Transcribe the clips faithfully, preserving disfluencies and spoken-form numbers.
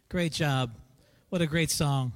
Great job. What a great song.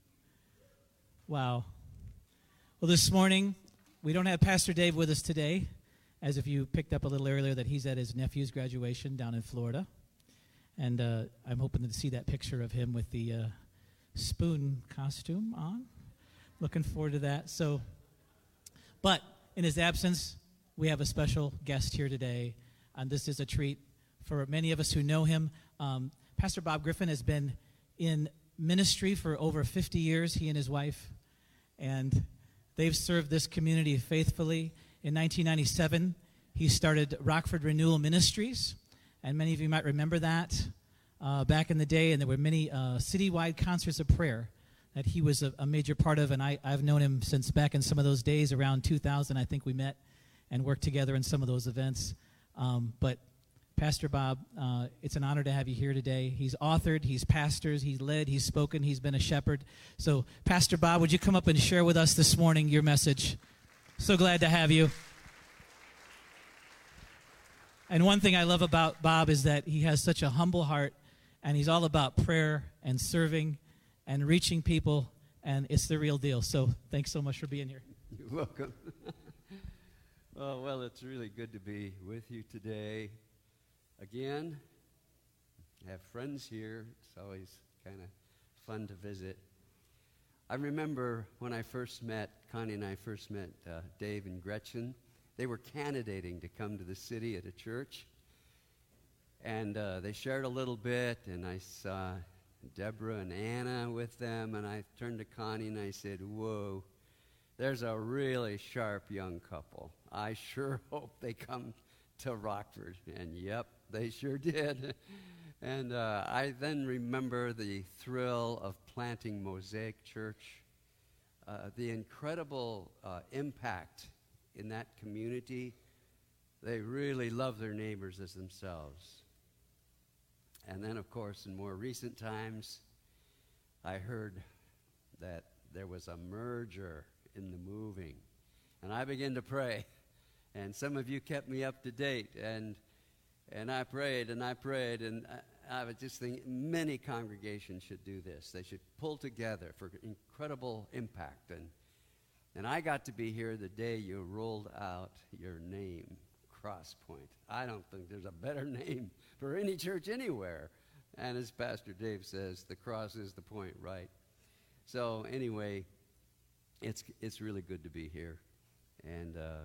Wow. Well, this morning, we don't have Pastor Dave with us today, as if you picked up a little earlier that he's at his nephew's graduation down in Florida. And uh, I'm hoping to see that picture of him with the uh, spoon costume on. Looking forward to that. So, but in his absence, we have a special guest here today, and this is a treat for many of us who know him. Um, Pastor Bob Griffin has been in ministry for over fifty years, he and his wife, and they've served this community faithfully. In nineteen ninety-seven, he started Rockford Renewal Ministries, and many of you might remember that uh, back in the day, and there were many uh, citywide concerts of prayer that he was a, a major part of, and I, I've known him since back in some of those days, around two thousand, I think we met and worked together in some of those events. Um, but Pastor Bob, uh, it's an honor to have you here today. He's authored, he's pastored, he's led, he's spoken, he's been a shepherd. So, Pastor Bob, would you come up and share with us this morning your message? So glad to have you. And one thing I love about Bob is that he has such a humble heart, and he's all about prayer and serving and reaching people, and it's the real deal. So thanks so much for being here. You're welcome. Oh, well, it's really good to be with you today. Again, I have friends here. It's always kind of fun to visit. I remember when I first met, Connie and I first met uh, Dave and Gretchen. They were candidating to come to the city at a church. And uh, they shared a little bit, and I saw Deborah and Anna with them, and I turned to Connie and I said, whoa, there's a really sharp young couple. I sure hope they come to Rockford. And yep, they sure did. And uh, I then remember the thrill of planting Mosaic Church, uh, the incredible uh, impact in that community. They really love their neighbors as themselves. And then, of course, in more recent times, I heard that there was a merger in the moving. And I began to pray. And some of you kept me up to date. And and I prayed and I prayed. And I, I was just thinking many congregations should do this. They should pull together for incredible impact. And, and I got to be here the day you rolled out your name, Cross Point. I don't think there's a better name for any church anywhere. And as Pastor Dave says, the cross is the point, right? So anyway, it's it's really good to be here. And uh,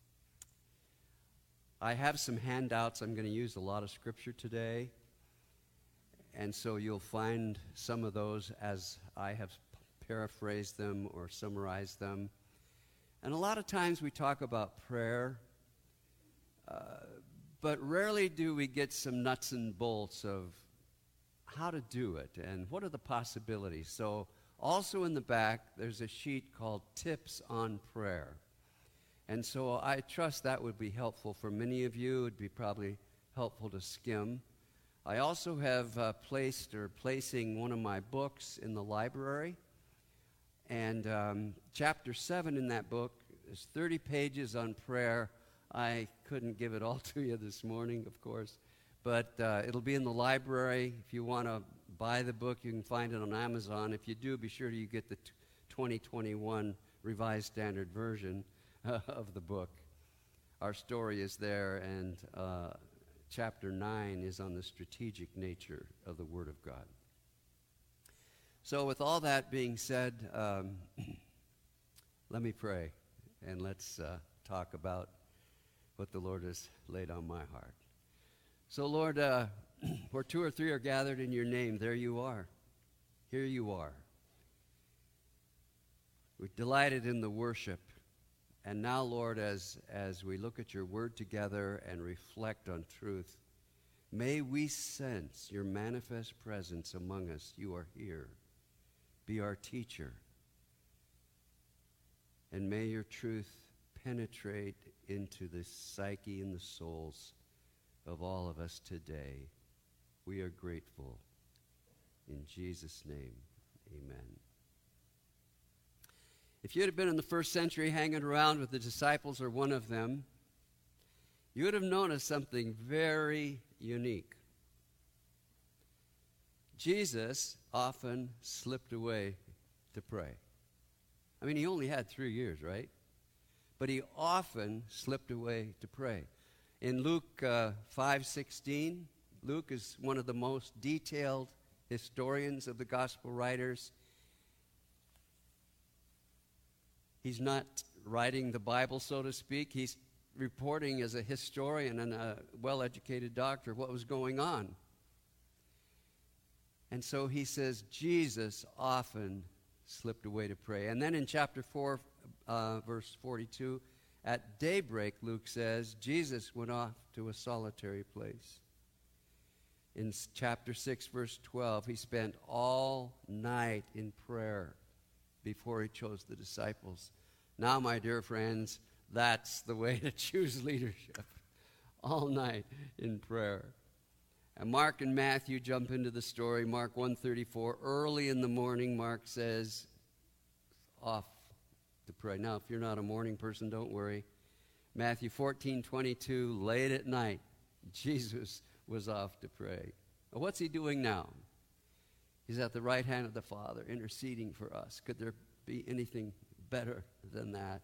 I have some handouts. I'm going to use a lot of scripture today. And so you'll find some of those as I have paraphrased them or summarized them. And a lot of times we talk about prayer, uh, but rarely do we get some nuts and bolts of how to do it and what are the possibilities. So also in the back, there's a sheet called Tips on Prayer. And so I trust that would be helpful for many of you. It would be probably helpful to skim. I also have uh, placed or placing one of my books in the library. And um, chapter seven in that book is thirty pages on prayer. I couldn't give it all to you this morning, of course. But uh, it'll be in the library. If you want to buy the book, you can find it on Amazon. If you do, be sure you get the t- twenty twenty-one Revised Standard Version uh, of the book. Our story is there, and uh, chapter nine is on the strategic nature of the Word of God. So with all that being said, um, let me pray, and let's uh, talk about what the Lord has laid on my heart. So, Lord, uh, where two or three are gathered in your name, there you are. Here you are. We're delighted in the worship. And now, Lord, as, as we look at your word together and reflect on truth, may we sense your manifest presence among us. You are here. Be our teacher. And may your truth penetrate into the psyche and the souls of all of us today. We are grateful. In Jesus' name, amen. If you had been in the first century hanging around with the disciples or one of them, you would have noticed something very unique. Jesus often slipped away to pray. I mean, he only had three years, right? But he often slipped away to pray. In Luke uh, five sixteen, Luke is one of the most detailed historians of the gospel writers. He's not writing the Bible, so to speak. He's reporting as a historian and a well-educated doctor what was going on. And so he says Jesus often slipped away to pray. And then in chapter four, uh, verse forty-two, at daybreak, Luke says, Jesus went off to a solitary place. In chapter six, verse twelve, he spent all night in prayer before he chose the disciples. Now, my dear friends, that's the way to choose leadership. All night in prayer. And Mark and Matthew jump into the story. Mark one thirty-four, early in the morning, Mark says, off to pray. Now, if you're not a morning person, don't worry. Matthew fourteen twenty-two, late at night, Jesus was off to pray. Well, what's he doing now? He's at the right hand of the Father, interceding for us. Could there be anything better than that?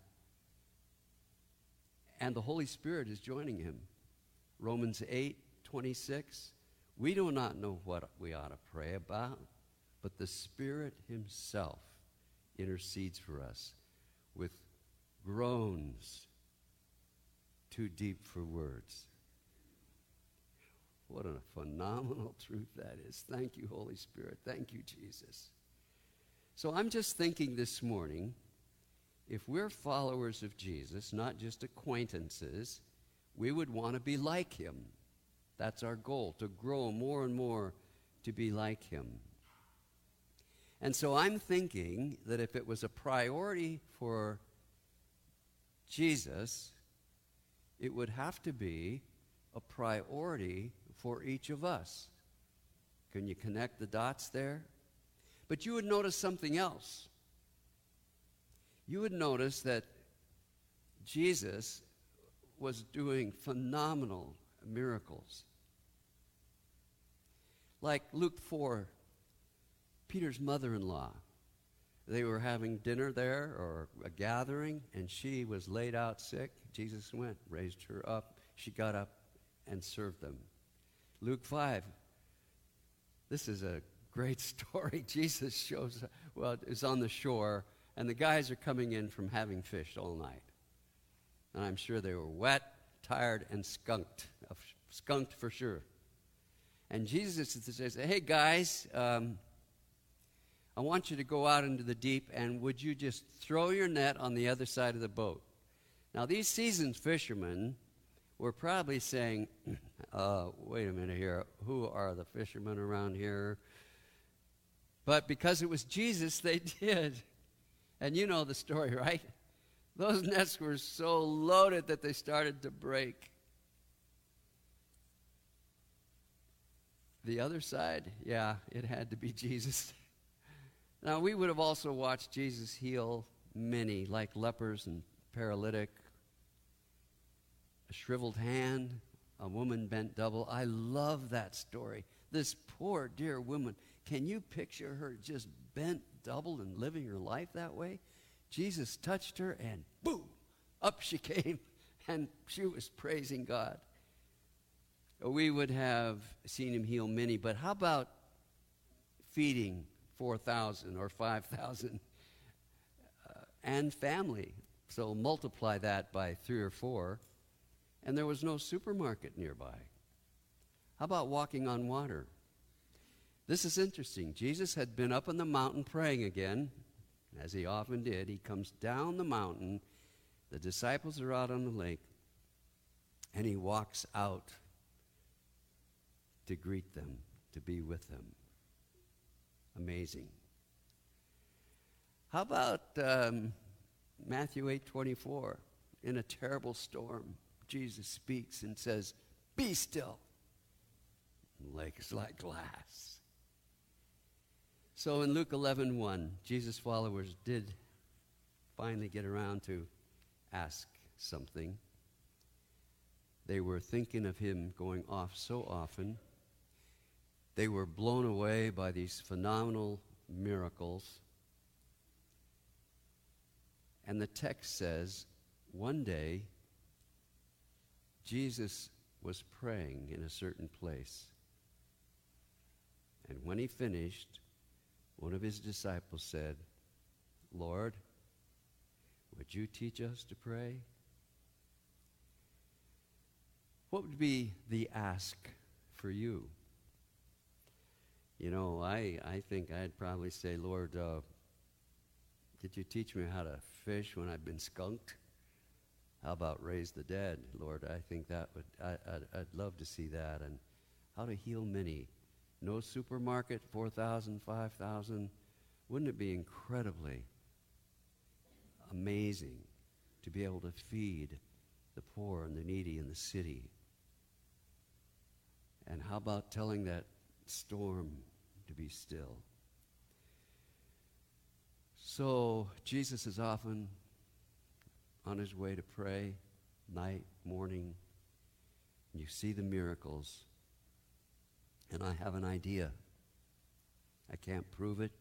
And the Holy Spirit is joining him. Romans eight twenty-six, we do not know what we ought to pray about, but the Spirit himself intercedes for us with groans too deep for words. What a phenomenal truth that is. Thank you, Holy Spirit. Thank you, Jesus. So I'm just thinking this morning, if we're followers of Jesus, not just acquaintances, we would want to be like him. That's our goal, to grow more and more to be like him. And so I'm thinking that if it was a priority for Jesus, it would have to be a priority for each of us. Can you connect the dots there? But you would notice something else. You would notice that Jesus was doing phenomenal miracles. Like Luke four, Peter's mother-in-law. They were having dinner there or a gathering, and she was laid out sick. Jesus went, raised her up. She got up and served them. Luke five, this is a great story. Jesus shows up, well, is on the shore, and the guys are coming in from having fished all night. And I'm sure they were wet, tired, and skunked. Skunked for sure. And Jesus says, hey, guys, um, I want you to go out into the deep, and would you just throw your net on the other side of the boat? Now, these seasoned fishermen were probably saying, uh, wait a minute here, who are the fishermen around here? But because it was Jesus, they did. And you know the story, right? Those nets were so loaded that they started to break. The other side, yeah, it had to be Jesus. Now, we would have also watched Jesus heal many, like lepers and paralytic, a shriveled hand, a woman bent double. I love that story. This poor, dear woman, can you picture her just bent double and living her life that way? Jesus touched her, and boom, up she came, and she was praising God. We would have seen him heal many, but how about feeding four thousand or five thousand uh, and family? So multiply that by three or four, and there was no supermarket nearby. How about walking on water? This is interesting. Jesus had been up on the mountain praying again, as he often did. He comes down the mountain. The disciples are out on the lake, and he walks out to greet them, to be with them. Amazing. How about um, Matthew eight twenty-four? In a terrible storm, Jesus speaks and says, "Be still." The lake is like glass. So in Luke eleven one, Jesus' followers did finally get around to ask something. They were thinking of him going off so often. They were blown away by these phenomenal miracles. And the text says, one day, Jesus was praying in a certain place. And when he finished, one of his disciples said, Lord, would you teach us to pray? What would be the ask for you? You know, I, I think I'd probably say, Lord, uh, did you teach me how to fish when I've been skunked? How about raise the dead? Lord, I think that would, I, I'd, I'd love to see that. And how to heal many. No supermarket, four thousand, five thousand. Wouldn't it be incredibly amazing to be able to feed the poor and the needy in the city? And how about telling that storm to be still? So Jesus is often on his way to pray, night, morning, and you see the miracles. And I have an idea. I can't prove it,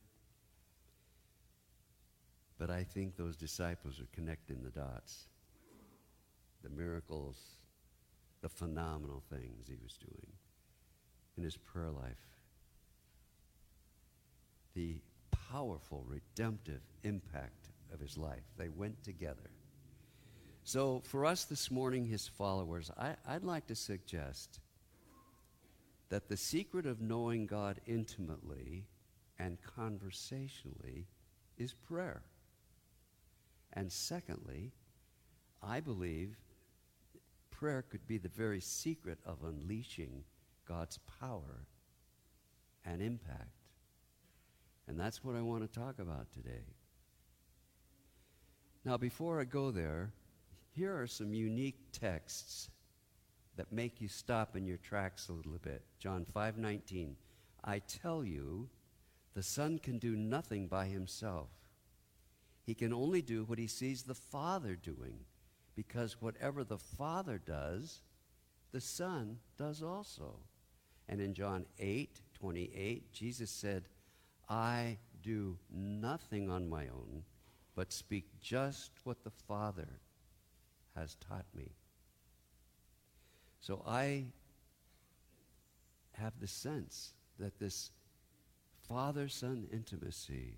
but I think those disciples are connecting the dots. The miracles, the phenomenal things he was doing in his prayer life, the powerful, redemptive impact of his life. They went together. So for us this morning, his followers, I, I'd like to suggest that the secret of knowing God intimately and conversationally is prayer. And secondly, I believe prayer could be the very secret of unleashing God's power and impact. And that's what I want to talk about today. Now, before I go there, here are some unique texts that make you stop in your tracks a little bit. John five nineteen. I tell you, the Son can do nothing by himself. He can only do what he sees the Father doing, because whatever the Father does, the Son does also. And in John eight twenty-eight, Jesus said, I do nothing on my own, but speak just what the Father has taught me. So I have the sense that this Father-Son intimacy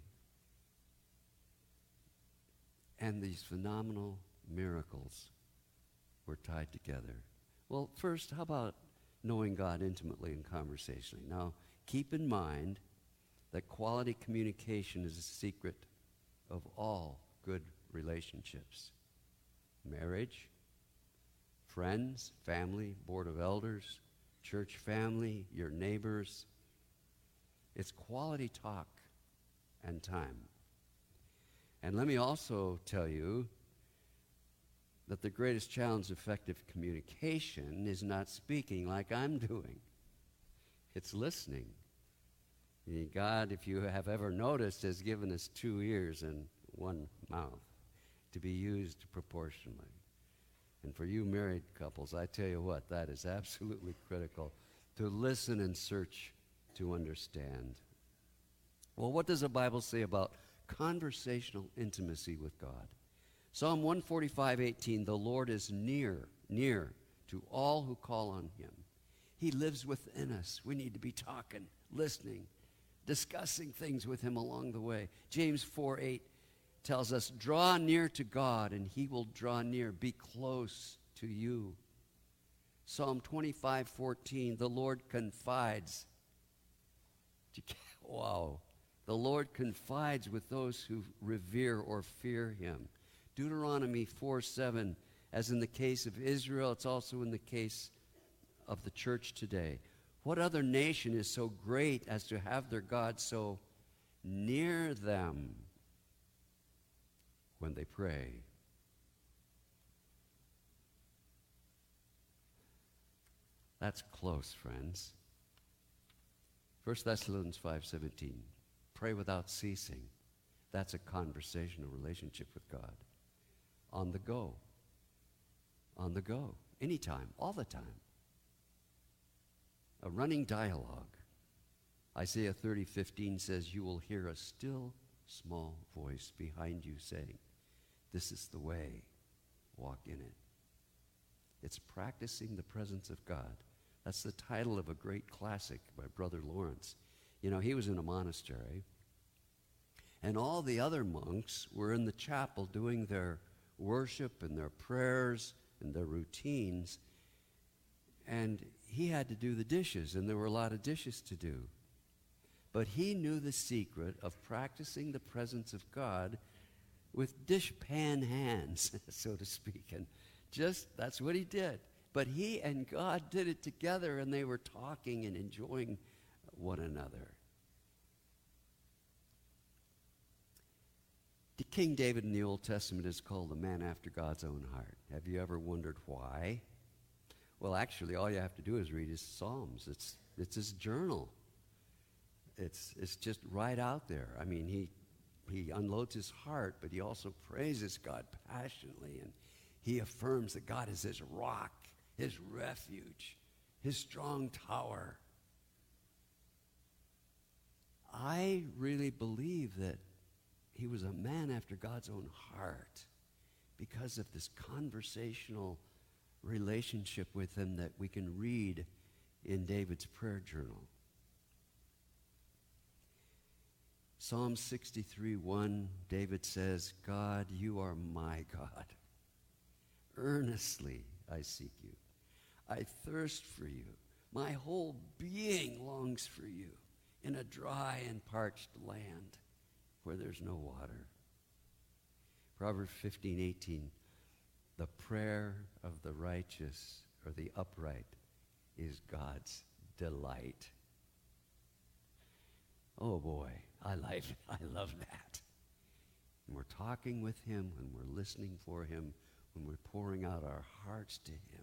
and these phenomenal miracles were tied together. Well, first, how about knowing God intimately and conversationally? Now, keep in mind that quality communication is a secret of all good relationships. Marriage, friends, family, board of elders, church family, your neighbors. It's quality talk and time. And let me also tell you that the greatest challenge of effective communication is not speaking like I'm doing. It's listening. God, if you have ever noticed, has given us two ears and one mouth to be used proportionally. And for you married couples, I tell you what, that is absolutely critical, to listen and search to understand. Well, what does the Bible say about conversational intimacy with God? Psalm one forty-five eighteen, the Lord is near, near to all who call on him. He lives within us. We need to be talking, listening, discussing things with him along the way. James four eight tells us, draw near to God and he will draw near. Be close to you. Psalm twenty-five fourteen, the Lord confides. Wow. The Lord confides with those who revere or fear him. Deuteronomy four seven, as in the case of Israel, it's also in the case of the church today. What other nation is so great as to have their God so near them when they pray? That's close, friends. First Thessalonians five seventeen. Pray without ceasing. That's a conversational relationship with God. On the go. On the go. Anytime. All the time. A running dialogue. Isaiah thirty fifteen says, you will hear a still small voice behind you saying, this is the way, walk in it. It's practicing the presence of God. That's the title of a great classic by Brother Lawrence. You know, he was in a monastery, and all the other monks were in the chapel doing their worship and their prayers and their routines, and he had to do the dishes, and there were a lot of dishes to do. But he knew the secret of practicing the presence of God with dishpan hands, so to speak, and just that's what he did. But he and God did it together, and they were talking and enjoying one another. The King David in the Old Testament is called a man after God's own heart. Have you ever wondered why? Well, actually, all you have to do is read his Psalms. It's it's his journal. It's it's just right out there. I mean, he he unloads his heart, but he also praises God passionately, and he affirms that God is his rock, his refuge, his strong tower. I really believe that he was a man after God's own heart because of this conversational relationship with him that we can read in David's prayer journal. Psalm sixty-three one, David says, God, you are my God. Earnestly I seek you. I thirst for you. My whole being longs for you in a dry and parched land where there's no water. Proverbs fifteen eighteen, the prayer of the righteous or the upright is God's delight. Oh boy, I like I love that. When we're talking with him, when we're listening for him, when we're pouring out our hearts to him,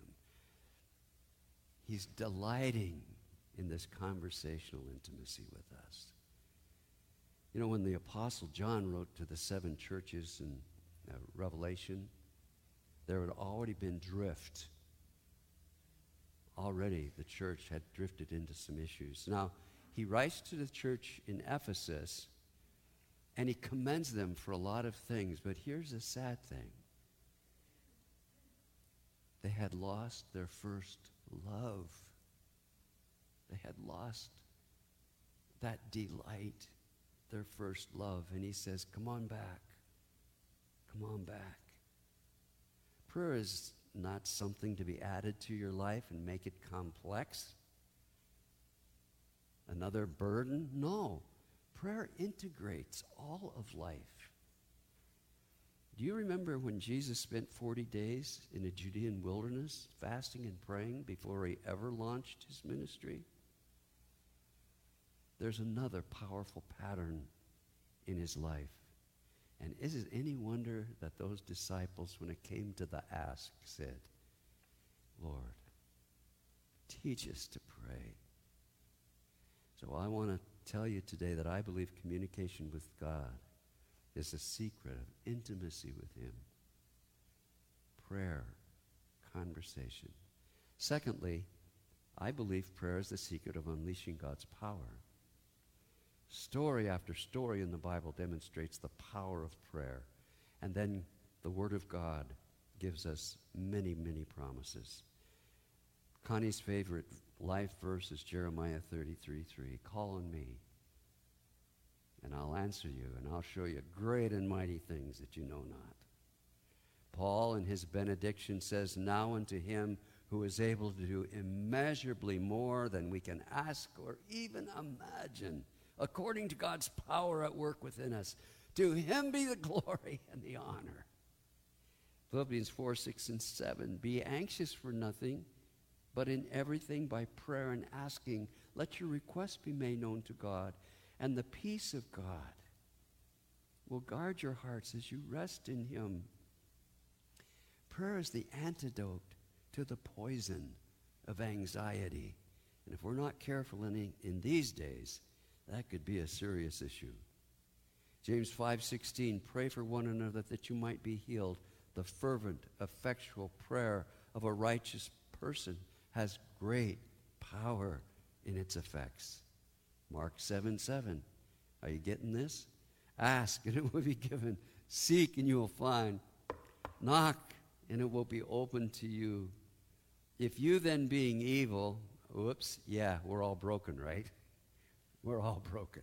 he's delighting in this conversational intimacy with us. You know, when the Apostle John wrote to the seven churches in uh, Revelation, there had already been drift. Already the church had drifted into some issues. Now, he writes to the church in Ephesus, and he commends them for a lot of things, but here's a sad thing. They had lost their first love. They had lost that delight, their first love. And he says, come on back. Come on back. Prayer is not something to be added to your life and make it complex. Another burden? No. Prayer integrates all of life. Do you remember when Jesus spent forty days in a Judean wilderness fasting and praying before he ever launched his ministry? There's another powerful pattern in his life. And is it any wonder that those disciples, when it came to the ask, said, Lord, teach us to pray. So I want to tell you today that I believe communication with God is a secret of intimacy with him. Prayer, conversation. Secondly, I believe prayer is the secret of unleashing God's power. Story after story in the Bible demonstrates the power of prayer. And then the Word of God gives us many, many promises. Connie's favorite life verse is Jeremiah thirty-three three. Call on me, and I'll answer you, and I'll show you great and mighty things that you know not. Paul in his benediction says, now unto him who is able to do immeasurably more than we can ask or even imagine, according to God's power at work within us, to him be the glory and the honor. Philippians four six and seven, be anxious for nothing, but in everything by prayer and asking, let your requests be made known to God, and the peace of God will guard your hearts as you rest in him. Prayer is the antidote to the poison of anxiety. And if we're not careful in, in these days, that could be a serious issue. James five sixteen, pray for one another that you might be healed. The fervent, effectual prayer of a righteous person has great power in its effects. Mark seven seven. Are you getting this? Ask, and it will be given. Seek, and you will find. Knock, and it will be open to you. If you then being evil, whoops, yeah, we're all broken, right? We're all broken.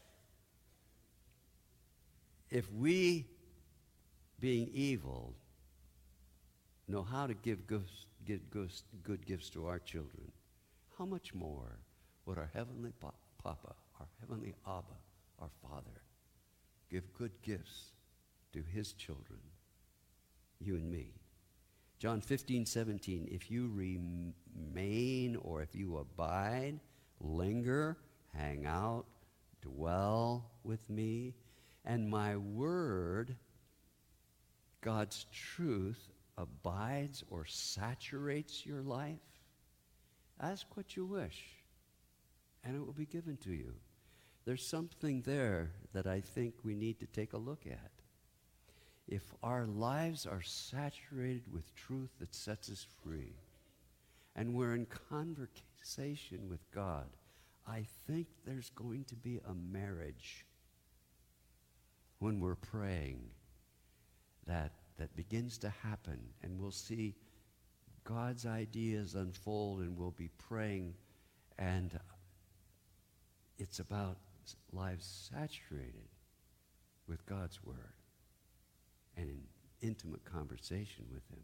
If we, being evil, know how to give gifts, give good gifts to our children, how much more would our heavenly pa- Papa, our heavenly Abba, our Father, give good gifts to his children, you and me? John fifteen seventeen, if you remain or if you abide, linger, hang out, dwell with me, and my word, God's truth, abides or saturates your life, ask what you wish, and it will be given to you. There's something there that I think we need to take a look at. If our lives are saturated with truth that sets us free, and we're in conversation with God, I think there's going to be a marriage when we're praying that, that begins to happen, and we'll see God's ideas unfold, and we'll be praying, and it's about lives saturated with God's word and in intimate conversation with him.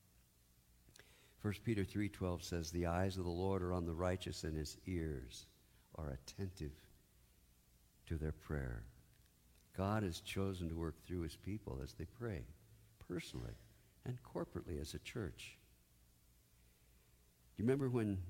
First Peter three twelve says, the eyes of the Lord are on the righteous, and his ears are attentive to their prayer. God has chosen to work through his people as they pray, personally and corporately as a church. Do you remember when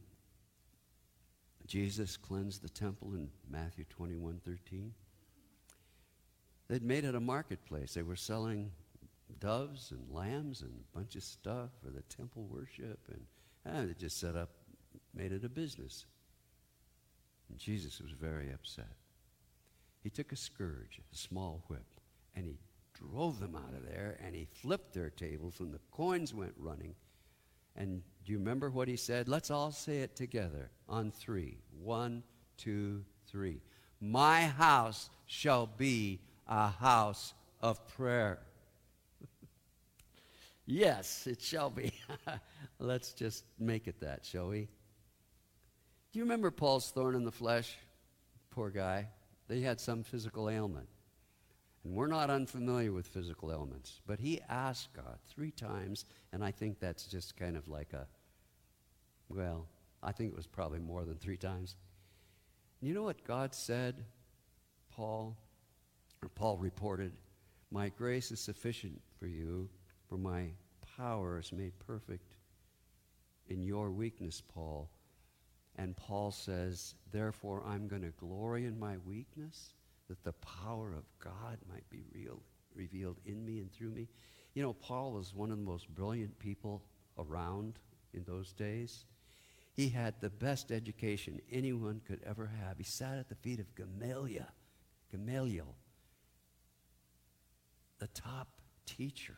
Jesus cleansed the temple in Matthew twenty-one thirteen? They'd made it a marketplace. They were selling doves and lambs and a bunch of stuff for the temple worship, and, and they just set up, made it a business. And Jesus was very upset. He took a scourge, a small whip, and he drove them out of there, and he flipped their tables, and the coins went running. And do you remember what he said? Let's all say it together on three. One, two, three. My house shall be a house of prayer. Yes, it shall be. Let's just make it that, shall we? Do you remember Paul's thorn in the flesh? Poor guy. They had some physical ailment. And we're not unfamiliar with physical ailments. But he asked God three times, and I think that's just kind of like a, well, I think it was probably more than three times. And you know what God said, Paul? Or Paul reported, my grace is sufficient for you, for my power is made perfect in your weakness, Paul. And Paul says, therefore I'm going to glory in my weakness, that the power of God might be real, revealed in me and through me. You know, Paul was one of the most brilliant people around in those days. He had the best education anyone could ever have. He sat at the feet of Gamaliel, Gamaliel, the top teacher.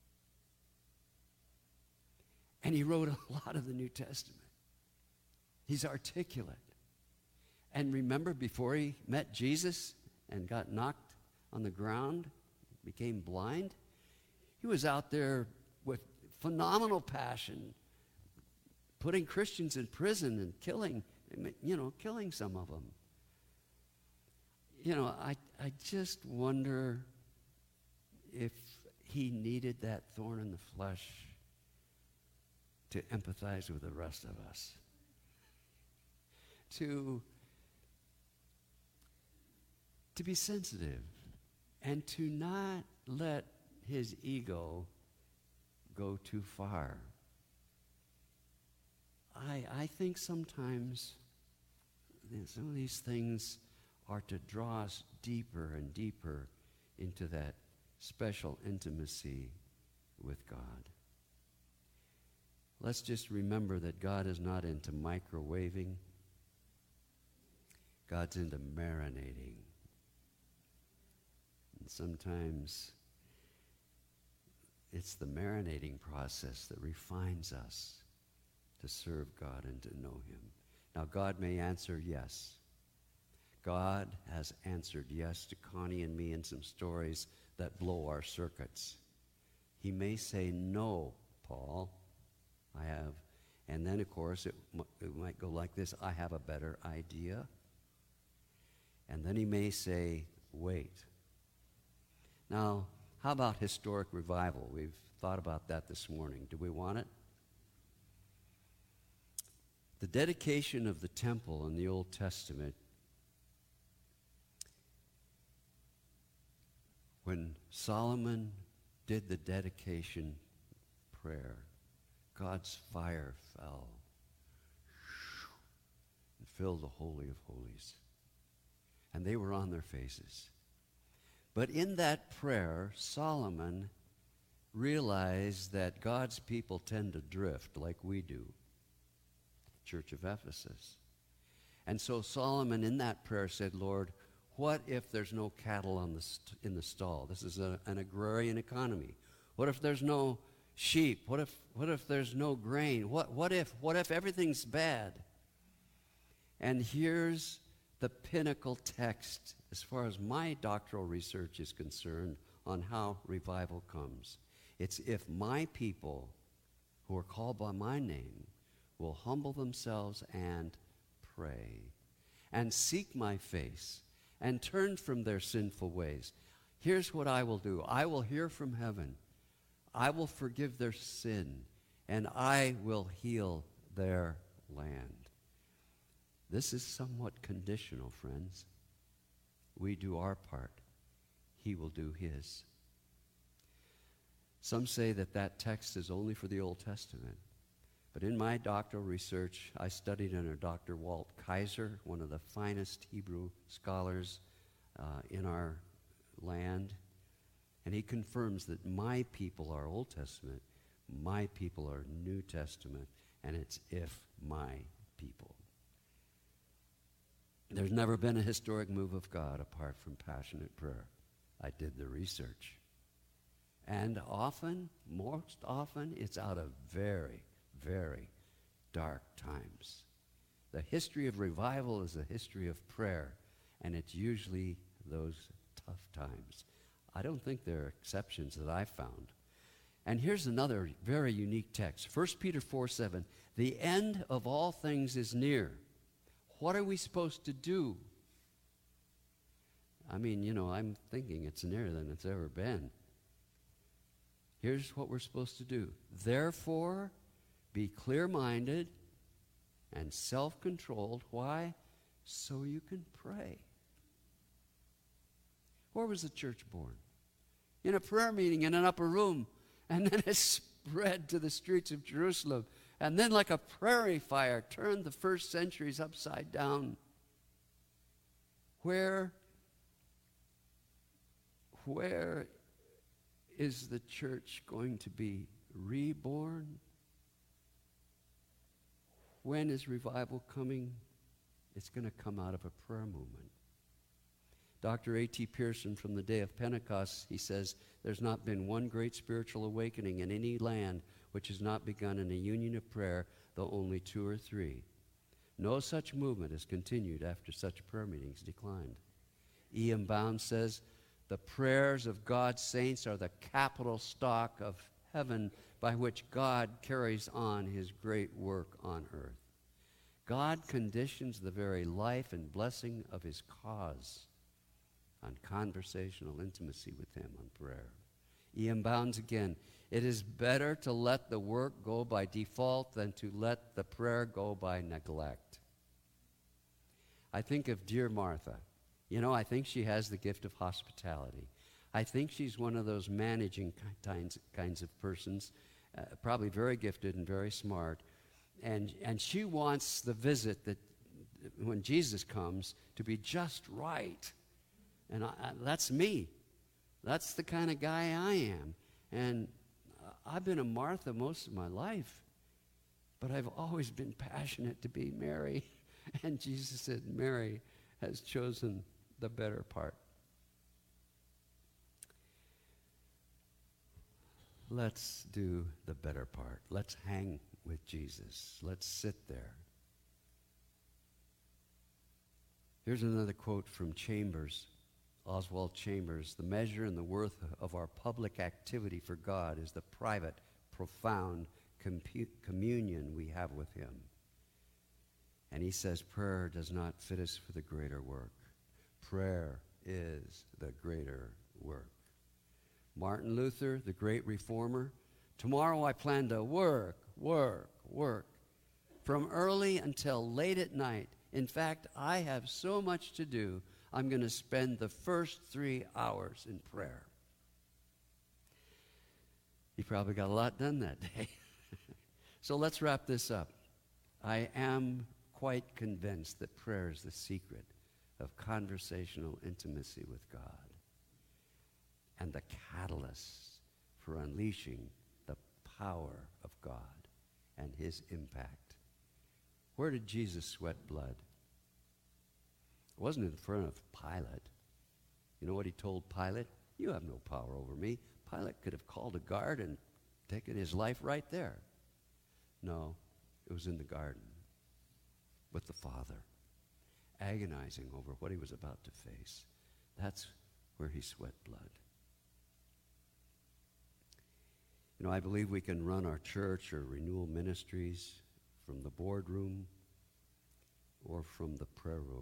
And he wrote a lot of the New Testament. He's articulate. And remember, before he met Jesus and got knocked on the ground, became blind, he was out there with phenomenal passion, putting Christians in prison and killing, you know, killing some of them. You know, I, I just wonder if he needed that thorn in the flesh to empathize with the rest of us. To, to be sensitive and to not let his ego go too far. I, I think sometimes some of these things are to draw us deeper and deeper into that special intimacy with God. Let's just remember that God is not into microwaving. God's into marinating. And sometimes it's the marinating process that refines us to serve God and to know him. Now, God may answer yes. God has answered yes to Connie and me in some stories that blow our circuits. He may say, no, Paul, I have. And then, of course, it, it might go like this, I have a better idea. And then he may say, wait. Now, how about historic revival? We've thought about that this morning. Do we want it? The dedication of the temple in the Old Testament, when Solomon did the dedication prayer, God's fire fell and filled the Holy of Holies. And they were on their faces. But in that prayer, Solomon realized that God's people tend to drift like we do, the Church of Ephesus. And so Solomon in that prayer said, Lord, what if there's no cattle on the st- in the stall? This is a, an agrarian economy. What if there's no sheep? What if what if there's no grain? What what if what if everything's bad? And here's the pinnacle text as far as my doctoral research is concerned on how revival comes. It's if my people who are called by my name will humble themselves and pray and seek my face and turn from their sinful ways. Here's what I will do. I will hear from heaven. I will forgive their sin, and I will heal their land. This is somewhat conditional, friends. We do our part. He will do his. Some say that that text is only for the Old Testament. But in my doctoral research, I studied under Doctor Walt Kaiser, one of the finest Hebrew scholars uh, in our land. And he confirms that my people are Old Testament, my people are New Testament, and it's if my people. There's never been a historic move of God apart from passionate prayer. I did the research. And often, most often, it's out of very, very dark times. The history of revival is a history of prayer, and it's usually those tough times. I don't think there are exceptions that I've found. And here's another very unique text. First Peter four seven, the end of all things is near. What are we supposed to do? I mean, you know, I'm thinking it's nearer than it's ever been. Here's what we're supposed to do. Therefore, be clear-minded and self-controlled. Why? So you can pray. Where was the church born? In a prayer meeting in an upper room. And then it spread to the streets of Jerusalem. And then like a prairie fire turned the first centuries upside down. Where, where is the church going to be reborn? When is revival coming? It's going to come out of a prayer movement. Doctor A T Pearson from the day of Pentecost, he says, there's not been one great spiritual awakening in any land which has not begun in a union of prayer, though only two or three. No such movement has continued after such prayer meetings declined. E M Bounds says, the prayers of God's saints are the capital stock of heaven by which God carries on his great work on earth. God conditions the very life and blessing of his cause on conversational intimacy with him, on prayer. E M Bounds again, it is better to let the work go by default than to let the prayer go by neglect. I think of dear Martha. You know, I think she has the gift of hospitality. I think she's one of those managing kinds, kinds of persons, uh, probably very gifted and very smart. And, and she wants the visit that when Jesus comes to be just right. And I, I, that's me. That's the kind of guy I am. And uh, I've been a Martha most of my life. But I've always been passionate to be Mary. And Jesus said, Mary has chosen the better part. Let's do the better part. Let's hang with Jesus. Let's sit there. Here's another quote from Chambers, Oswald Chambers. The measure and the worth of our public activity for God is the private, profound compu- communion we have with him. And he says prayer does not fit us for the greater work. Prayer is the greater work. Martin Luther, the great reformer, tomorrow I plan to work, work, work, from early until late at night. In fact, I have so much to do, I'm going to spend the first three hours in prayer. He probably got a lot done that day. So let's wrap this up. I am quite convinced that prayer is the secret of conversational intimacy with God and the catalyst for unleashing the power of God and his impact. Where did Jesus sweat blood? It wasn't in front of Pilate. You know what he told Pilate? You have no power over me. Pilate could have called a guard and taken his life right there. No, it was in the garden with the Father, agonizing over what he was about to face. That's where he sweat blood. You know, I believe we can run our church or renewal ministries from the boardroom or from the prayer room.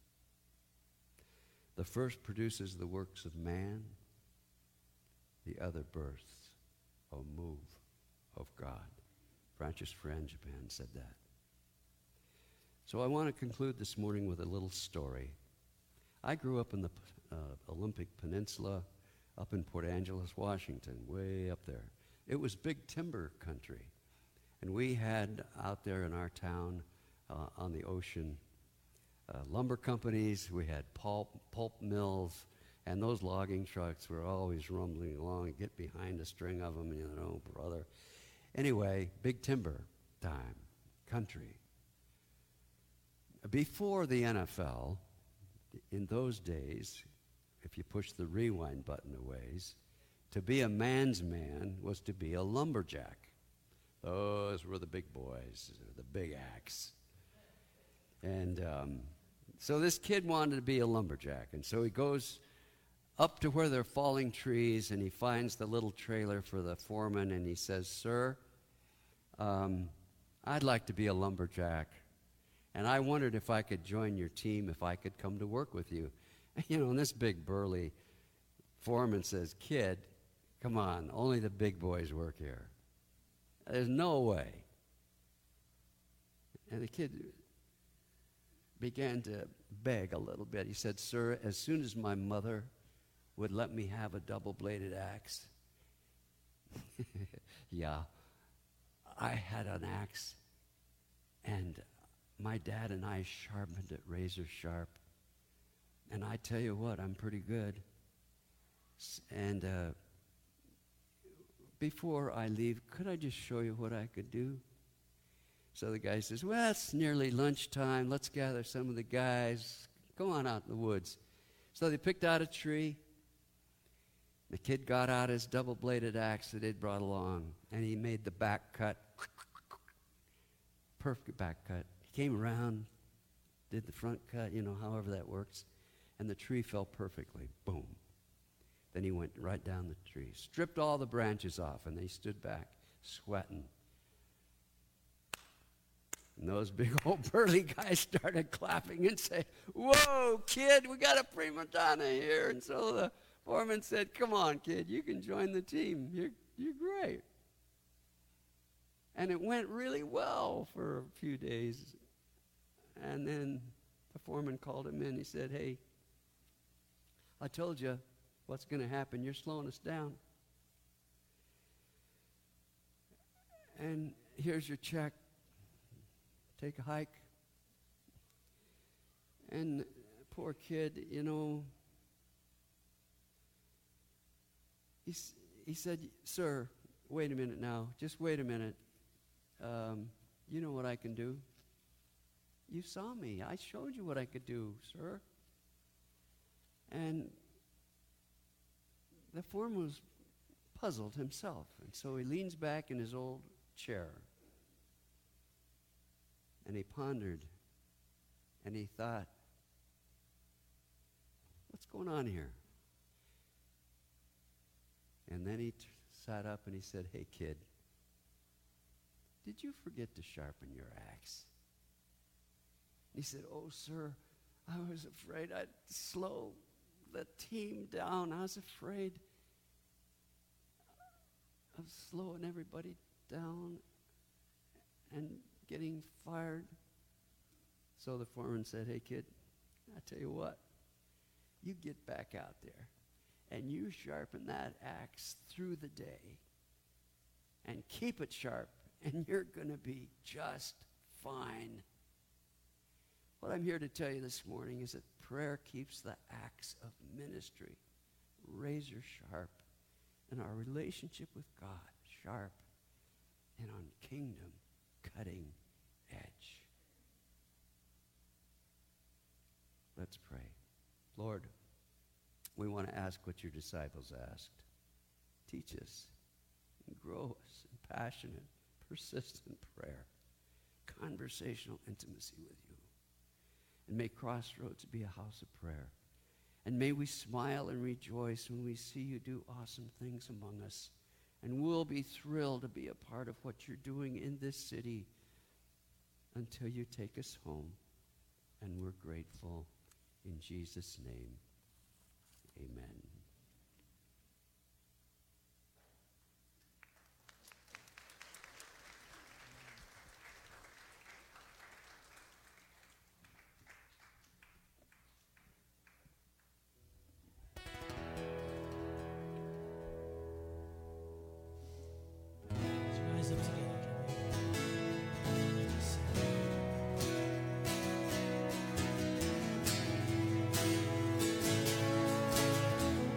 The first produces the works of man, the other births a move of God. Francis Frangipane said that. So I want to conclude this morning with a little story. I grew up in the uh, Olympic Peninsula, up in Port Angeles, Washington, way up there. It was big timber country. And we had out there in our town uh, on the ocean uh, lumber companies. We had pulp, pulp mills, and those logging trucks were always rumbling along and get behind a string of them, you know, brother. Anyway, big timber time, country. Before the N F L, in those days, if you push the rewind button a ways, to be a man's man was to be a lumberjack. Those were the big boys, the big axe. And um, so this kid wanted to be a lumberjack, and so he goes up to where they're falling trees, and he finds the little trailer for the foreman, and he says, "Sir, um, I'd like to be a lumberjack, and I wondered if I could join your team, if I could come to work with you." You know, and this big burly foreman says, "Kid, come on, only the big boys work here. There's no way." And the kid began to beg a little bit. He said, "Sir, as soon as my mother would let me have a double-bladed axe." Yeah, I had an axe, and my dad and I sharpened it razor sharp. And I tell you what, I'm pretty good. And uh, before I leave, could I just show you what I could do? So the guy says, "Well, it's nearly lunchtime. Let's gather some of the guys. Go on out in the woods." So they picked out a tree. The kid got out his double-bladed axe that he'd brought along, and he made the back cut. Perfect back cut. He came around, did the front cut, you know, however that works, and the tree fell perfectly. Boom. Then he went right down the tree, stripped all the branches off, and they stood back, sweating. And those big old burly guys started clapping and saying, "Whoa, kid, we got a prima donna here." And so the foreman said, "Come on, kid, you can join the team. You're, you're great." And it went really well for a few days. And then the foreman called him in. He said, "Hey, I told you what's going to happen. You're slowing us down. And here's your check. Take a hike." And poor kid, you know, he, he said, "Sir, wait a minute now. Just wait a minute. Um, you know what I can do. You saw me. I showed you what I could do, sir." And the foreman was puzzled himself, and so he leans back in his old chair, and he pondered, and he thought, what's going on here? And then he t- sat up and he said, hey, kid, did you forget to sharpen your axe? He said, oh, sir, I was afraid I'd slow the team down. I was afraid of slowing everybody down and getting fired. So the foreman said, hey, kid, I tell you what, you get back out there and you sharpen that axe through the day and keep it sharp, and you're going to be just fine. What I'm here to tell you this morning is that prayer keeps the axe of ministry razor sharp, and our relationship with God sharp, and on kingdom cutting edge. Let's pray. Lord, we want to ask what your disciples asked. Teach us and grow us in passionate, persistent prayer, conversational intimacy with you. And may Crossroads be a house of prayer. And may we smile and rejoice when we see you do awesome things among us. And we'll be thrilled to be a part of what you're doing in this city until you take us home. And we're grateful. In Jesus' name, amen. Let's rise up together, can we?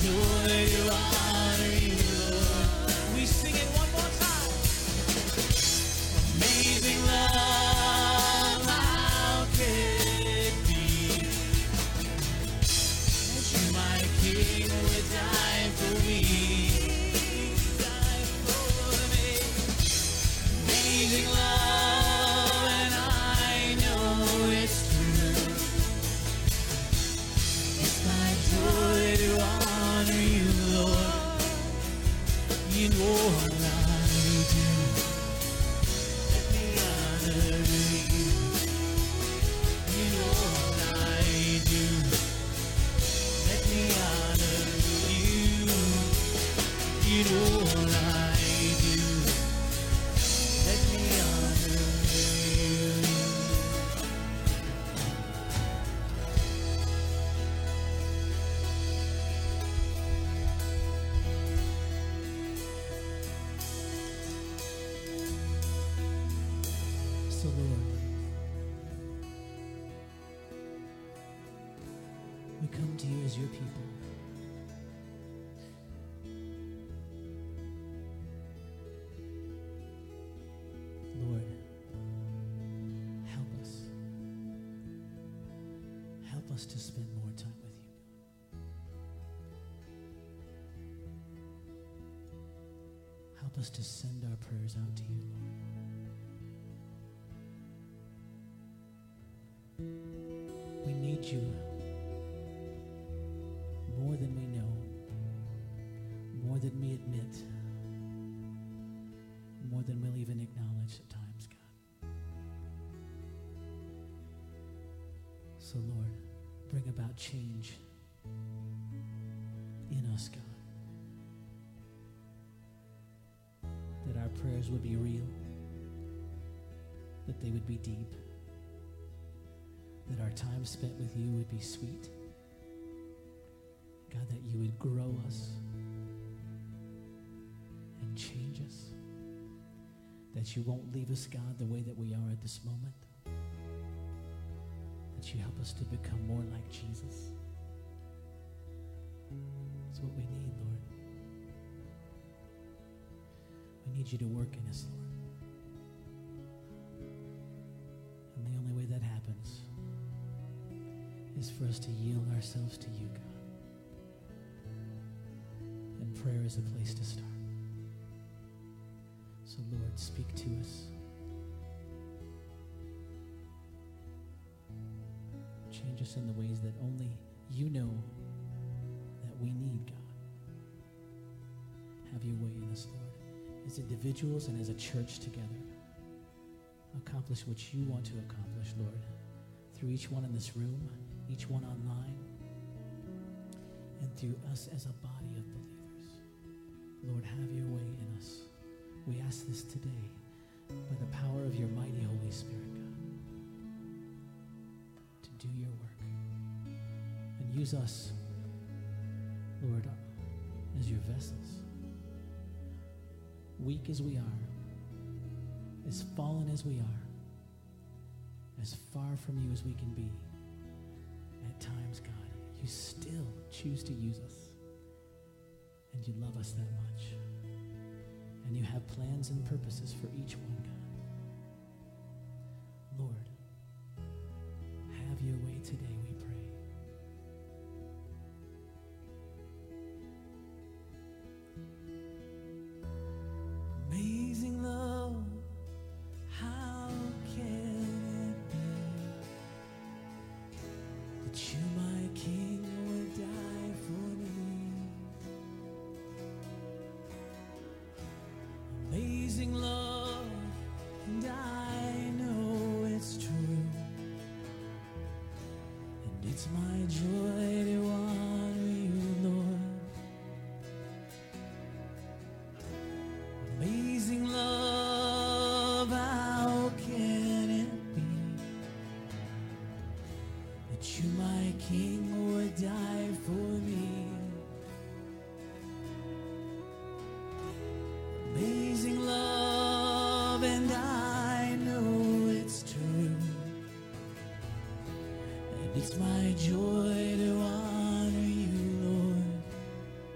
joy to honor you, Lord. We sing it one more time. Amazing love, how can it be that you, my King, would die for me? Die for me. Amazing love, and I know it's true. It's my joy to honor you, Lord. You know all I do. Let me honor you. You know all I do. Let me honor you. You know all I do. Let me honor you. So, Lord, we come to you as your people. Lord, help us. Help us to spend more time with you. Help us to send our prayers out to you, Lord. We need you more than we know, more than we admit, more than we'll even acknowledge at times, God. So, Lord, bring about change in us, God. That our prayers would be real, that they would be deep, that our time spent with you would be sweet. God, that you would grow us and change us. That you won't leave us, God, the way that we are at this moment. That you help us to become more like Jesus. That's what we need, Lord. We need you to work in us, Lord. And the only way that happens is for us to yield ourselves to you, God. And prayer is a place to start. So, Lord, speak to us. Change us in the ways that only you know that we need, God. Have your way in us, Lord. As individuals and as a church together, accomplish what you want to accomplish, Lord, through each one in this room, each one online, and through us as a body of believers. Lord, have your way in us. We ask this today by the power of your mighty Holy Spirit, God, to do your work. And use us, Lord, as your vessels. Weak as we are, as fallen as we are, as far from you as we can be, at times, God, you still choose to use us. And you love us that much. And you have plans and purposes for each one, God. Lord, have your way today, we pray. Amazing love, how can it be that you, my King, would die for me? Amazing love, and I know it's true, and it's my joy to honor you, Lord. Amazing love, how can it be that you, my King, would die for me? Amazing love, and I know it's true, and it's my joy to honor you, Lord.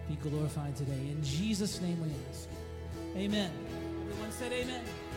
be glorified today. In Jesus' name we ask. Amen. Everyone said amen.